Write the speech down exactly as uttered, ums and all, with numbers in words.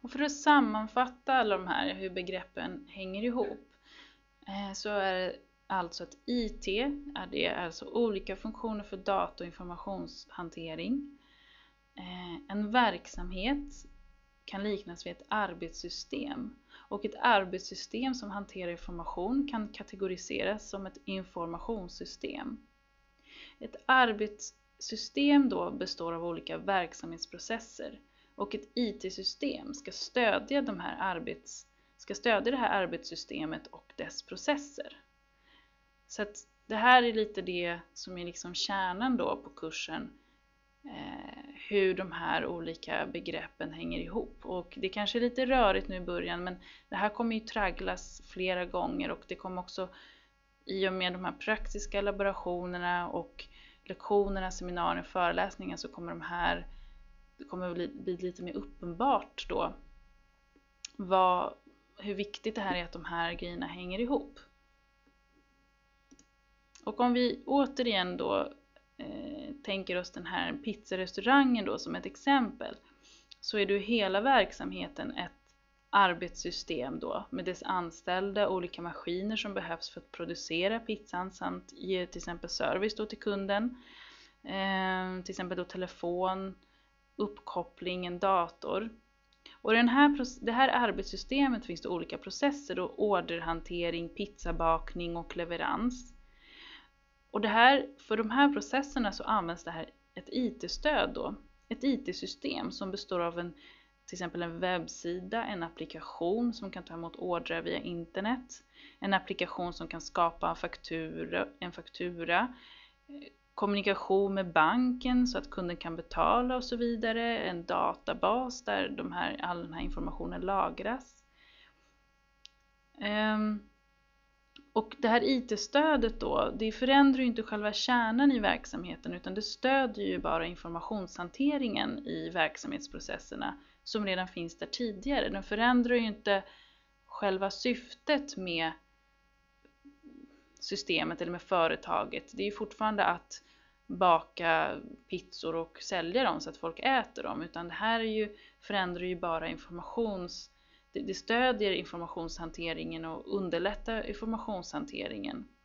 Och för att sammanfatta alla de här, hur begreppen hänger ihop, så är det alltså att I T är det alltså olika funktioner för data- och informationshantering. En verksamhet kan liknas vid ett arbetssystem, och ett arbetssystem som hanterar information kan kategoriseras som ett informationssystem. Ett arbetssystem då består av olika verksamhetsprocesser, och ett I T-system ska stödja, de här arbets, ska stödja det här arbetssystemet och dess processer. Så att det här är lite det som är liksom kärnan då på kursen, eh, hur de här olika begreppen hänger ihop. Och det kanske är lite rörigt nu i början, men det här kommer ju tragglas flera gånger, och det kommer också, i och med de här praktiska laborationerna och lektionerna, seminarier, föreläsningar, så kommer de här, det kommer bli, bli lite mer uppenbart då vad, hur viktigt det här är att de här grejerna hänger ihop. Och om vi återigen då eh, tänker oss den här pizzarestaurangen då som ett exempel, så är det hela verksamheten ett arbetssystem då med dess anställda, olika maskiner som behövs för att producera pizzan samt ge till exempel service då till kunden. Eh, till exempel då telefon, uppkoppling, en dator. Och i den här, det här arbetssystemet finns det olika processer då, orderhantering, pizzabakning och leverans. Och det här, för de här processerna så används det här ett I T-stöd då. Ett I T-system som består av en, till exempel en webbsida, en applikation som kan ta emot ordrar via internet, en applikation som kan skapa en faktura, en faktura, kommunikation med banken så att kunden kan betala och så vidare, en databas där de här, all den här informationen lagras. Um, Och det här I T-stödet då, det förändrar ju inte själva kärnan i verksamheten, utan det stödjer ju bara informationshanteringen i verksamhetsprocesserna som redan finns där tidigare. Den förändrar ju inte själva syftet med systemet eller med företaget. Det är ju fortfarande att baka pizzor och sälja dem så att folk äter dem, utan det här är ju, förändrar ju bara informations Det stödjer informationshanteringen och underlättar informationshanteringen.